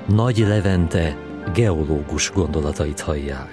Nagy Levente geológus gondolatait hallják.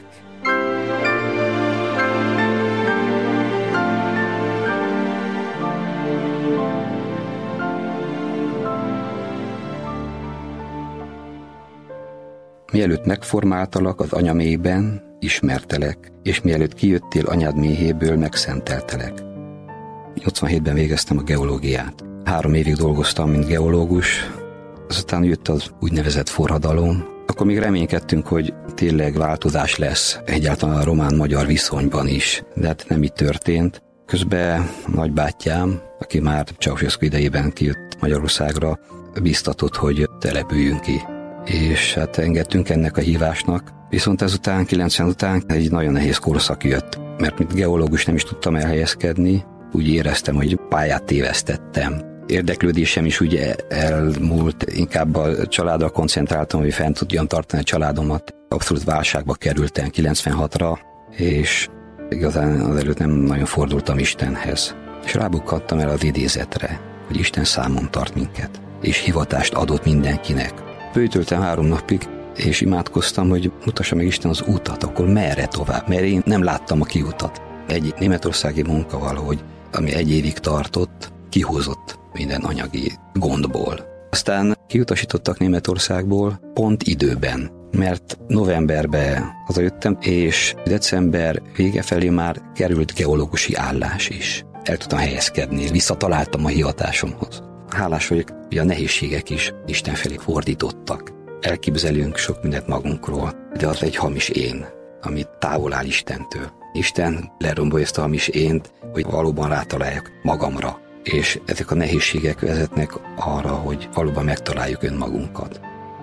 Mielőtt megformáltalak az anyaméhben, ismertelek, és mielőtt kijöttél anyád méhéből, megszenteltelek. 87-ben végeztem a geológiát. 3 évig dolgoztam, mint geológus, azután jött az úgynevezett forradalom. Akkor még reménykedtünk, hogy tényleg változás lesz egyáltalán a román-magyar viszonyban is, de hát nem így történt. Közben nagybátyám, aki már Ceausescu idejében kijött Magyarországra, biztatott, hogy települjünk ki. És hát engedtünk ennek a hívásnak. Viszont ezután, 90 után egy nagyon nehéz korszak jött, mert mint geológus nem is tudtam elhelyezkedni, úgy éreztem, hogy pályát tévesztettem. Érdeklődésem is úgy elmúlt, inkább a családdal koncentráltam, hogy fent tudjam tartani a családomat. Abszolút válságba kerültem 96-ra, és igazán azelőtt nem nagyon fordultam Istenhez. És rábukkadtam el az idézetre, hogy Isten számon tart minket, és hivatást adott mindenkinek. Bőtöltem 3 napig, és imádkoztam, hogy mutassa meg Isten az utat, akkor merre tovább, mert én nem láttam a kiutat. Egy németországi munka valahogy, ami 1 évig tartott, kihúzott minden anyagi gondból. Aztán kiutasítottak Németországból pont időben, mert novemberben hazajöttem, és december vége felé már került geológusi állás is. El tudtam helyezkedni, visszataláltam a hivatásomhoz. Hálás vagyok, hogy a nehézségek is Isten felé fordítottak. Elképzelünk sok mindent magunkról, de az egy hamis én, ami távol áll Istentől. Isten lerombolja ezt a hamis ént, hogy valóban rátaláljak magamra. És ezek a nehézségek vezetnek arra, hogy valóban megtaláljuk önmagunkat.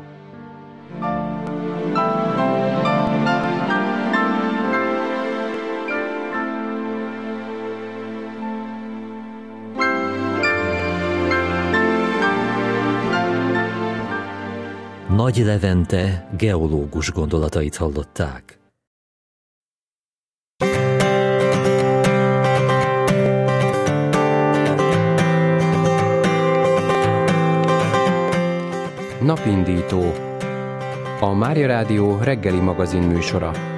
Nagy Levente geológus gondolatait hallották. Napindító. A Mária Rádió reggeli magazin műsora.